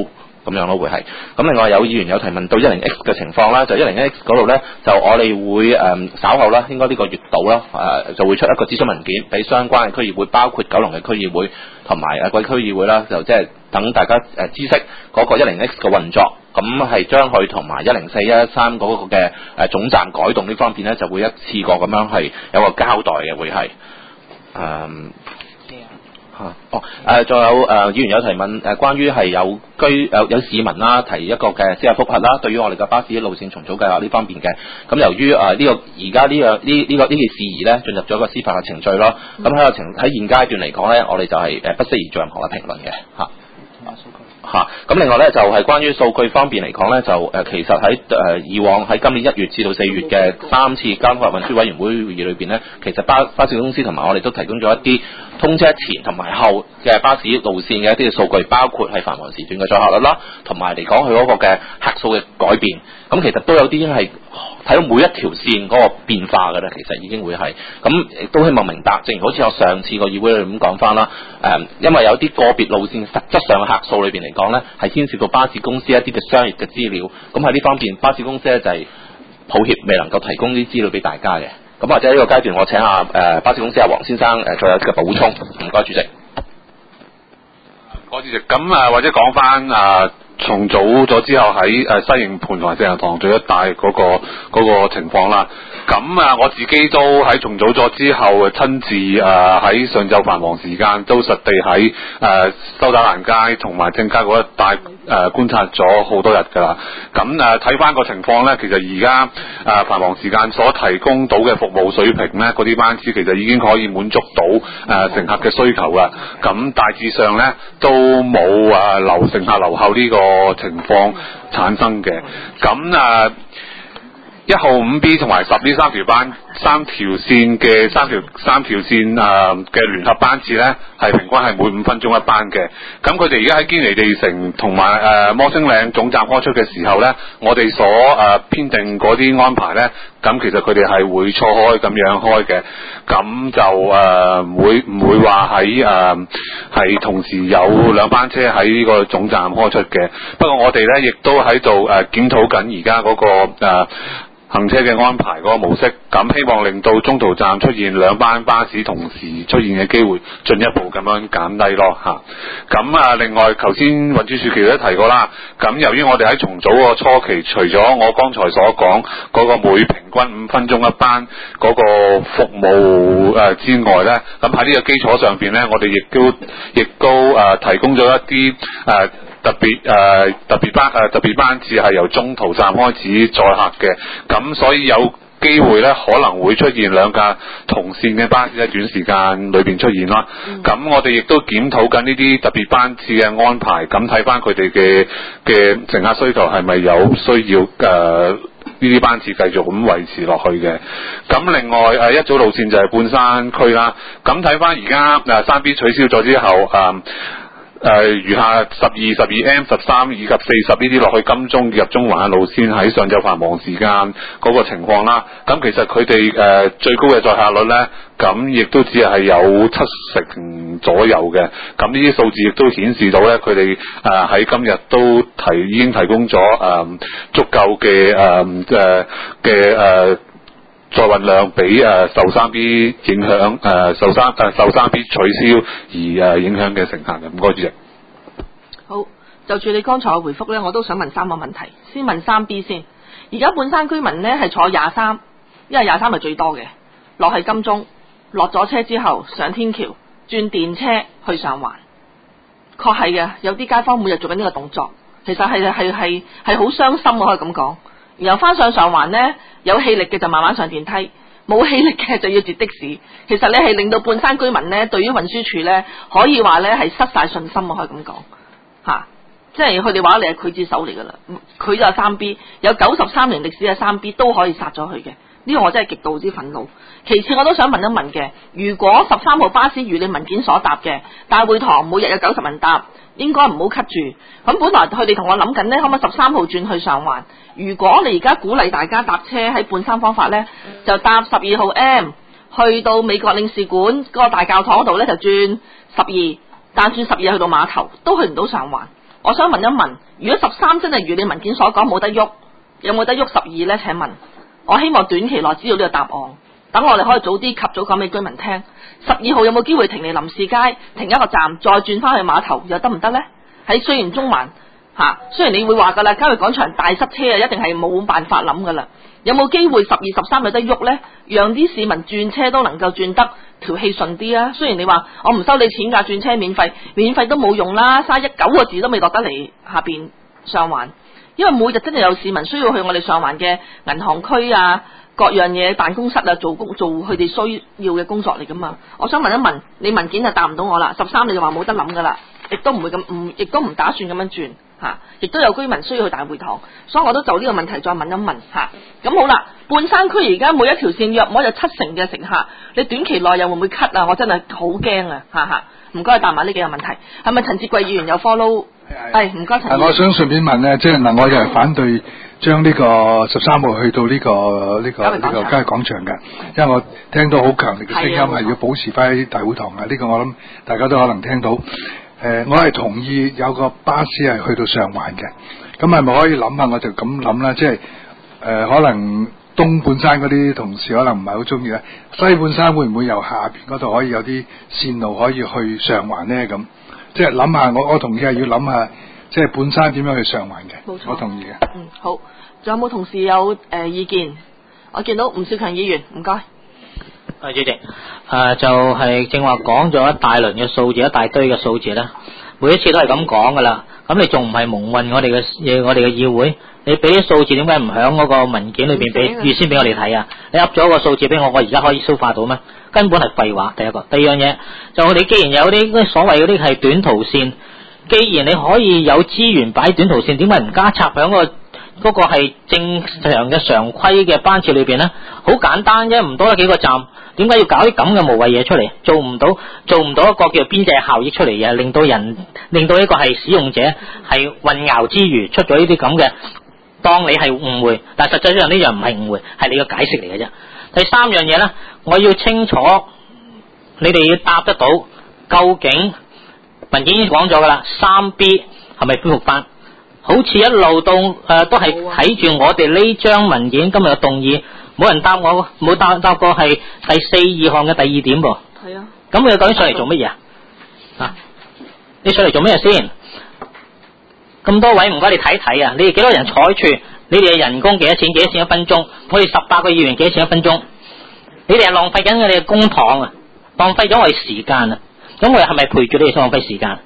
Speaker 2: 咁樣咯會係。咁另外有議員有提問到一零 X 嘅情況啦，就一零 X 嗰度咧，就我哋會誒、呃、稍後啦，應該呢個月度啦，誒、呃、就會出一個諮詢文件俾相關嘅區議會，包括九龍嘅區議會同埋誒貴區議會啦，就即係等大家誒、呃、知悉嗰個一零 X 嘅運作。咁係將佢同埋一零四一一三嗰個嘅誒總站改動呢方面咧，就會一次過咁樣係有個交代嘅，會係誒。嗯嚇、啊、哦誒，仲、呃、有誒、呃、議員有提問誒、呃，關於係有居有有市民啦提一個嘅司法覆核啦，對於我哋嘅巴士路線重組計劃呢方面嘅，咁由於誒呢、呃這個而家呢個呢呢個呢件事宜咧進入咗個司法嘅程序咯，咁喺個程喺現階段嚟講咧，我哋就係誒不適宜做任何嘅評論嘅嚇。嚇、啊，咁另外咧就係、是、關於數據方面嚟講咧，就誒、呃、其實喺誒、呃、以往喺今年一月至到四月嘅三次交通運輸委員會會議裏邊咧，其實巴巴士公司同埋我哋都提供咗一啲通車前同埋後嘅巴士路線嘅一啲嘅數據，包括係繁忙時段嘅載客率啦，同埋嚟講佢嗰個嘅客數嘅改變，咁其實都有啲係睇到每一條線嗰個變化嘅咧，其實已經會係咁，亦都希望明白，正如好似我上次個議會裏咁講翻啦，誒、呃，因為有啲個別路線實質上嘅客數裏邊嚟講咧，係牽涉到巴士公司一啲嘅商業嘅資料，咁喺呢方面巴士公司咧就係、是、抱歉未能夠提供啲資料俾大家嘅，咁或者呢個階段我請下誒、呃、巴士公司阿黃先生誒再有啲嘅補充，唔該主席。
Speaker 12: 多謝主席，咁啊或者講翻啊。重組咗之後喺誒西營盤同埋四人塘咀一帶嗰個嗰個情況啦，咁啊我自己都喺重組咗之後親自誒喺上晝繁忙時間都實地喺誒修打蘭街同埋正街嗰一帶誒觀察咗好多日㗎啦。咁誒睇翻個情況咧，其實而家誒繁忙時間所提供到嘅服務水平咧，嗰啲班次其實已經可以滿足到誒乘客嘅需求啦。咁大致上咧都冇誒留乘客留後呢個個情況產生嘅，咁啊一號五 B 同埋十呢三條班三條線嘅三條三條線啊嘅聯合班次咧，係平均係每五分鐘一班嘅。咁佢哋而家喺堅尼地城同埋誒摩星嶺總站開出嘅時候咧，我哋所誒、呃、編定嗰啲安排咧，咁其實佢哋係會錯開咁樣開嘅，咁就誒唔、呃、會唔會話喺誒係同時有兩班車喺呢個總站開出嘅。不過我哋咧亦都喺度誒檢討緊而家嗰個誒。呃行車嘅安排嗰個模式，咁希望令到中途站出現兩班巴士同時出現嘅機會進一步咁樣減低咯嚇。咁啊，另外頭先運輸署其實都提過啦，咁由於我哋喺重組個初期，除咗我剛才所講嗰個每平均五分鐘一班嗰個服務誒之外咧，咁喺呢個基礎上邊咧，我哋亦都亦都誒提供咗一啲誒。特別誒、呃、特別班誒、呃、特別班次係由中途站開始載客嘅，咁所以有機會咧可能會出現兩架同線嘅巴士喺短時間裏邊出現啦。咁、嗯、我哋亦都檢討緊呢啲特別班次嘅安排，咁睇翻佢哋嘅嘅乘客需求係咪有需要誒呢啲班次繼續咁維持落去嘅。咁另外誒、呃、一組路線就係半山區啦，咁睇翻而家誒三 B 取消咗之後誒。呃誒、呃，餘下十二、十二 M、十三以及四十呢啲落去金鐘入中環嘅路線喺上晝繁忙時間嗰個情況啦。咁其實佢哋誒最高嘅載客率咧，咁亦都只係有七成左右嘅。咁呢啲數字亦都顯示到咧，佢哋誒喺今日都提已經提供咗誒、呃、足夠嘅誒誒嘅誒。載運量俾誒受三 B 影響誒、呃、受三誒、呃、受三 B 取消而誒、呃、影響嘅乘客嘅，唔該主席。
Speaker 1: 好，就住你剛才嘅回覆咧，我都想問三個問題。先問三 B 先。而家半山居民咧係坐廿三，因為廿三係最多嘅，落喺金鐘，落咗車之後上天橋轉電車去上環。確係嘅，有啲街坊每日做緊呢個動作，其實係係係係好傷心，我可以咁講。然後翻上上環呢，有氣力嘅就慢慢上電梯，冇氣力嘅就要截的士。其實咧係令到半山居民呢，對於運輸署呢，可以話呢係失晒信心，我可以咁講嚇。即係佢哋話你係劊子手嚟噶啦，佢就係三 B， 有九十三年歷史嘅三 B 都可以殺咗佢嘅。呢個我真係極度之憤怒。其次我都想問一問嘅，如果十三號巴士如你文件所答嘅，大會堂每日有九十人搭，應該唔好 cut 住。咁本來佢哋同我諗緊呢，可唔可以十三號轉去上環？如果你而家鼓勵大家搭車喺半山方法呢，就搭十二號 M 去到美國領事館嗰個大教堂嗰度呢，就轉十二，但轉十二去到碼頭都去唔到上環。 我想問一問，如果十三真係如你文件所講冇得喐，有冇得喐十二呢？請問，我希望短期內知道呢個答案，等我哋可以早啲及早講俾居民聽。十二號有冇機會停嚟臨時街，停一個站，再轉翻去碼頭又得唔得呢？喺雖然中環嚇、啊，雖然你會話噶啦，郊野廣場大塞車啊，一定係冇辦法諗噶啦。有冇機會十二十三有得喐呢？讓啲市民轉車都能夠轉得條氣順啲啊！雖然你話我唔收你錢㗎，轉車免費，免費都冇用啦，嘥一九個字都未落得嚟下邊上環，因為每日真係有市民需要去我哋上環嘅銀行區啊，各樣嘢辦公室啊，做工做佢哋需要嘅工作嚟噶嘛。我想問一問，你文件就答唔到我啦。十三你就話冇得諗噶啦，亦都唔會咁唔，亦都唔打算咁樣轉嚇，亦都有居民需要去大會堂，所以我都就呢個問題再問一問嚇。咁好啦，半山區而家每一條線約摸有七成嘅乘客，你短期內又會唔會 cut 啊？我真係好驚啊！嚇嚇，唔該答埋呢幾個問題，係咪陳志貴議員有 follow？係唔該陳議員。
Speaker 5: 我想順便問咧，即係嗱，我又係反對將呢個十三號去到呢、這個呢、這個呢、這個郊野廣場嘅，因為我聽到好強烈嘅聲音係要保持翻喺大會堂嘅，呢、這個我諗大家都可能聽到。誒、呃，我係同意有個巴士係去到上環嘅，咁係咪可以諗下？我就咁諗啦，即係誒、呃，可能東半山嗰啲同事可能唔係好中意咧，西半山會唔會由下邊嗰度可以有啲線路可以去上環咧？咁即係諗下，我我同意係要諗下，即係半山點樣去上環嘅。冇錯，我同意嘅。
Speaker 1: 嗯，好，仲有冇同事有誒、呃、意見？我見到吳兆強議員，唔該。
Speaker 4: 啊，主席，誒、呃、就係、是、正話講咗一大輪嘅數字，一大堆嘅數字啦。每一次都係咁講噶啦，咁你仲唔係蒙混我哋嘅我哋嘅議會？你俾啲數字點解唔響嗰個文件裏邊俾預先俾我哋睇啊？你噏咗個數字俾我，我而家可以消化到咩？根本係廢話。第一個，第二樣嘢就我哋既然有啲所謂嗰啲係短途線，既然你可以有資源擺短途線，點解唔加插響個嗰個係正常嘅常規嘅班次裏邊呢？好簡單啫，唔多得幾個站。點解要搞啲咁嘅無謂嘢出嚟？做唔到，做唔到一個叫邊際效益出嚟嘅，令到人，令到一個係使用者係混淆之餘，出咗呢啲咁嘅，當你係誤會，但係實際上呢樣唔係誤會，係你嘅解釋嚟嘅啫。第三樣嘢咧，我要清楚，你哋要答得到，究竟文件已經講咗噶啦，三 B 係咪恢復翻？好似一路到誒、呃、都係睇住我哋呢張文件今日嘅動議。冇人答我，冇答答過係第四二項嘅第二點噃。係啊。咁佢究竟上嚟做乜嘢啊？啊，你上嚟做乜嘢先？咁多位唔該你睇睇啊！你哋幾多人坐喺處？你哋嘅人工幾多錢？幾多錢一分鐘？我哋十八個議員幾多錢一分鐘？你哋係浪費緊我哋嘅公帑啊！浪費咗我哋時間啊！咁我哋係咪陪住你哋浪費時間？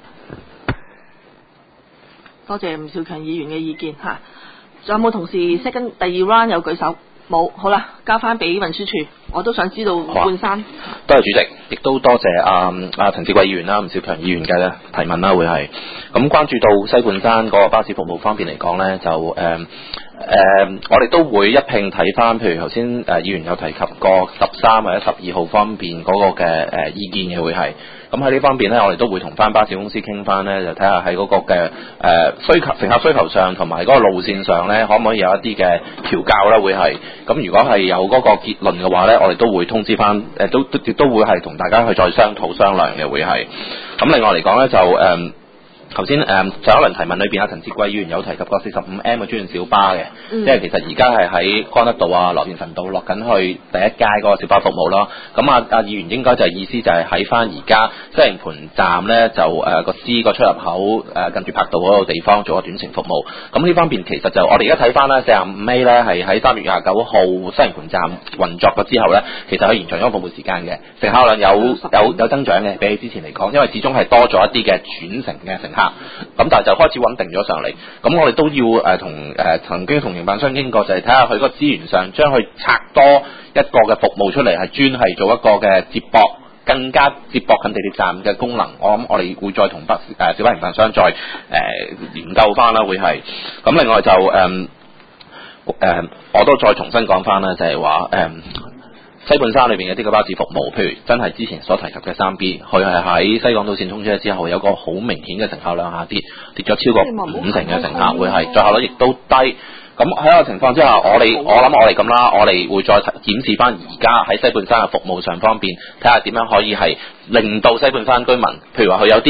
Speaker 1: 多謝吳兆強議員嘅意見嚇。仲有冇同事 second 第二 round 有舉手？冇，好啦，交翻俾運輸署，我都想知道半山。
Speaker 2: 多謝主席，亦都多謝阿阿陳志貴議員啦、吳兆強議員嘅提問啦，會係咁關注到西半山嗰個巴士服務方面嚟講咧，就誒誒、呃呃，我哋都會一併睇翻，譬如頭先誒議員有提及過十三或者十二號方面嗰個嘅誒、呃、意見嘅會係。咁喺呢方面咧，我哋都會同翻巴士公司傾翻咧，就睇下喺嗰個嘅誒、呃、需求、乘客需求上，同埋嗰個路線上咧，可唔可以有一啲嘅調校咧？會係咁，如果係有嗰個結論嘅話咧，我哋都會通知翻，誒、呃、都亦都會係同大家去再商討商量嘅會係。咁另外嚟講咧，就誒。呃頭先誒上一輪提問裏邊，阿陳志貴議員有提及過四十五 M 嘅專線小巴嘅，嗯、即係其實而家係喺干德道啊、羅便臣道落緊去第一街嗰個小巴服務咯。咁啊，阿議員應該就係意思就係喺翻而家西營盤站咧，就誒個 C 個出入口誒、呃、近住柏道嗰個地方做個短程服務。咁呢方面其實就我哋而家睇翻咧，四十五 A 咧係喺三月廿九號西營盤站運作咗之後咧，其實可以延長咗服務時間嘅，乘客量有有有增長嘅，比起之前嚟講，因為始終係多咗一啲嘅轉乘嘅乘客。咁但係就開始穩定咗上嚟，咁我哋都要誒同誒曾經同營辦商傾過，就係睇下佢個資源上將佢拆多一個嘅服務出嚟，係專係做一個嘅接駁，更加接駁近地鐵站嘅功能。我諗我哋會再同北誒小巴營辦商再誒、呃、研究翻啦，會係咁。另外就誒誒、呃呃，我都再重新講翻啦，就係話誒。西半山裏邊嘅啲個巴士服務，譬如真係之前所提及嘅三 B， 佢係喺西港島線通車之後，有個好明顯嘅乘客量下跌，跌咗超過五成嘅乘客，會係載客率亦都低。咁喺個情況之下，我哋我諗我哋咁啦，我哋會再檢視翻而家喺西半山嘅服務上方面，睇下點樣可以係令到西半山居民，譬如話佢有啲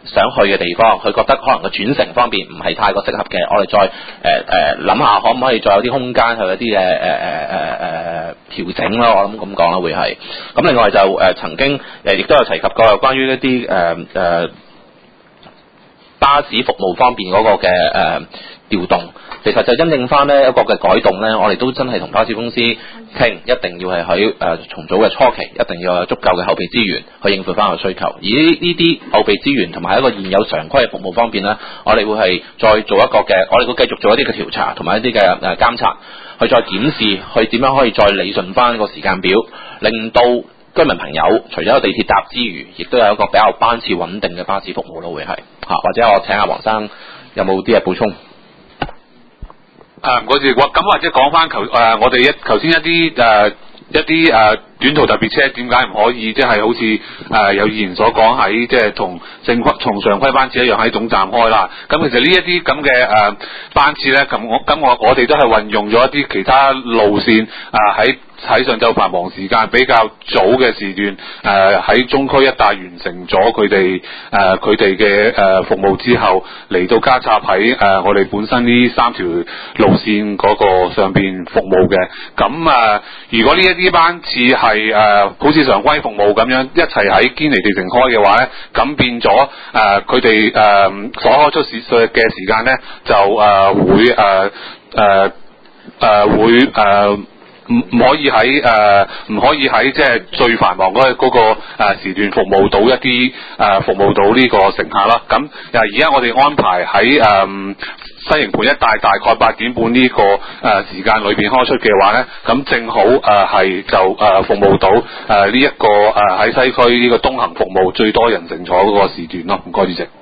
Speaker 2: 想去嘅地方，佢覺得可能個轉乘方面唔係太過適合嘅，我哋再誒誒諗下可唔可以再有啲空間去一啲嘅誒誒誒誒調整咯，我諗咁講啦會係。咁另外就誒、呃、曾經誒亦都有提及過有關於一啲誒誒巴士服務方面嗰個嘅誒、呃、調動，其實就因應翻呢一個嘅改動咧，我哋都真係同巴士公司傾，一定要係喺誒重組嘅初期，一定要有足夠嘅後備資源去應付翻個需求。而呢啲後備資源同埋一個現有常規嘅服務方面咧，我哋會係再做一個嘅，我哋會繼續做一啲嘅調查同埋一啲嘅誒監察，去再檢視，去點樣可以再理順翻個時間表，令到居民朋友除咗有地鐵搭之餘，亦都有一個比較班次穩定嘅巴士服務咯，會係嚇。或者我請阿黃生有冇啲嘢補充？
Speaker 12: 誒唔該曬，咁或者講翻頭誒，我哋一頭先一啲誒、呃、一啲誒、呃、短途特別車點解唔可以即係、就是、好似誒、呃、有議員所講喺即係同正規同常規班次一樣喺總站開啦？咁其實呢一啲咁嘅誒班次咧，咁我咁我我哋都係運用咗一啲其他路線啊喺。呃喺上晝繁忙時間比較早嘅時段，誒、呃、喺中區一帶完成咗佢哋誒佢哋嘅誒服務之後，嚟到加插喺誒、呃、我哋本身呢三條路線嗰個上邊服務嘅。咁啊、呃，如果呢一啲班次係誒、呃、好似常規服務咁樣一齊喺堅尼地城開嘅話咧，咁變咗誒佢哋誒所開出市嘅時間咧，就誒、呃、會誒誒誒會誒。呃唔唔可以喺誒唔可以喺即係最繁忙嗰嗰個誒時段服務到一啲誒、呃、服務到呢個乘客啦。咁誒而家我哋安排喺誒、呃、西營盤一帶大概八點半呢、這個誒、呃、時間裏邊開出嘅話咧，咁正好誒係、呃、就誒、呃、服務到誒呢一個誒喺、呃、西區呢個東行服務最多人乘坐嗰個時段咯。唔該主席。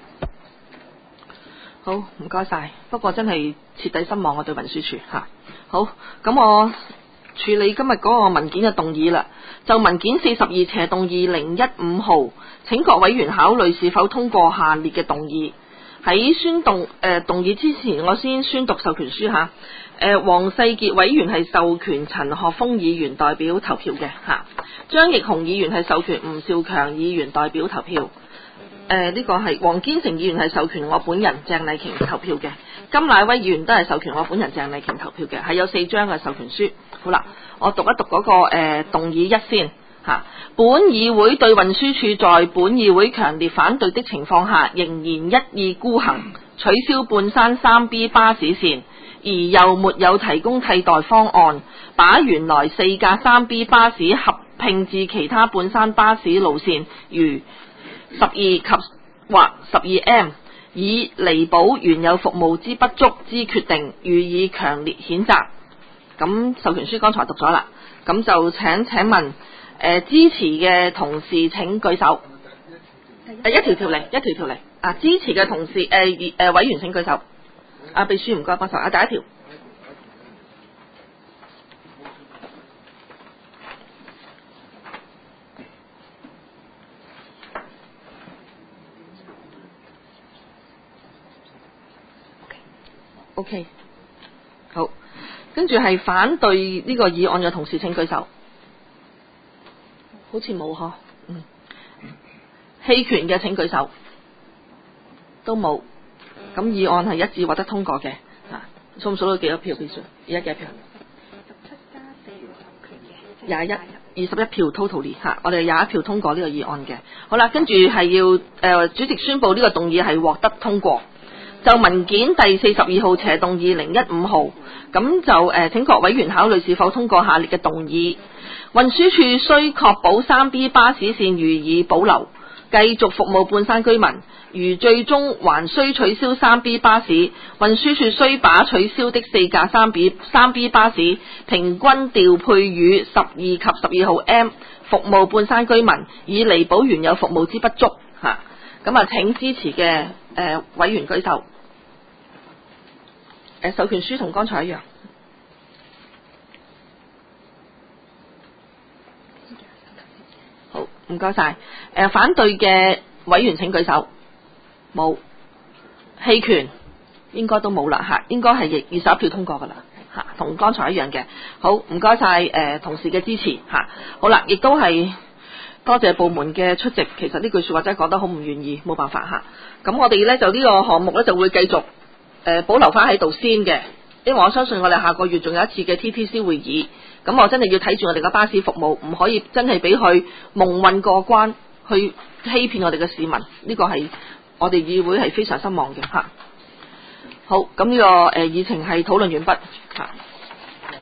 Speaker 1: 好，唔該晒。不過真係徹底失望，我對運輸署嚇。好，咁我處理今日嗰個文件嘅動議啦。就文件四十二斜動議零一五號，請各委員考慮是否通過下列嘅動議。喺宣動誒、呃、動議之前，我先宣讀授權書嚇。誒、呃，黃世傑委員係授權陳學鋒議員代表投票嘅嚇。張奕雄議員係授權吳兆強議員代表投票。誒、呃，呢、這個係黃堅成議員係授權我本人鄭麗瓊投票嘅。金乃威議員都係授權我本人鄭麗瓊投票嘅，係有四張嘅授權書。好啦，我讀一讀嗰、那個誒、呃、動議一先嚇。本議會對運輸署在本議會強烈反對的情況下，仍然一意孤行，取消半山三 B 巴士線，而又沒有提供替代方案，把原來四架三 B 巴士合併至其他半山巴士路線，如十二及或十二 M。以彌補原有服務之不足之決定，予以強烈譴責。咁授權書剛才讀咗啦，咁就請請問誒、呃、支持嘅同事請舉手。誒一條條嚟，一條條嚟。啊，支持嘅同事誒誒、呃、委員請舉手。啊，秘書唔該幫手。啊，第一條。O.K. 好，跟住係反對呢個議案嘅同事請舉手。好似冇呵，嗯，棄權嘅請舉手，都冇。咁議案係一致獲得通過嘅。啊，數唔數到幾多票？秘書，而家幾多票？十七加四授權嘅。廿一，二十一票 totally 嚇，我哋廿一票通過呢個議案嘅。好啦，跟住係要誒、呃、主席宣布呢個動議係獲得通過。就文件第四十二號斜動議零一五號，咁就誒、呃、請各委員考慮是否通過下列嘅動議。運輸署須確保三 B 巴士線予以保留，繼續服務半山居民。如最終還需取消三 B 巴士，運輸署須把取消的四架三 B 三 B 巴士平均調配予十二及十二號 M 服務半山居民，以彌補原有服務之不足。嚇，咁啊請支持嘅誒、呃、委員舉手。誒、呃、授權書同剛才一樣。好，唔該晒。誒、呃、反對嘅委員請舉手。冇。棄權應該都冇啦嚇，應該係二十一票通過噶啦嚇，同剛才一樣嘅。好，唔該晒誒同事嘅支持嚇。好啦，亦都係多謝部門嘅出席。其實呢句説話真係講得好唔願意，冇辦法嚇。咁我哋呢，就呢個項目呢，就會繼續誒、呃、保留翻喺度先嘅，因為我相信我哋下個月仲有一次嘅 T T C 會議。咁我真係要睇住我哋嘅巴士服務，唔可以真係俾佢蒙混過關，去欺騙我哋嘅市民。呢、這個係我哋議會係非常失望嘅嚇。好，咁呢、這個誒、呃、議程係討論完畢嚇。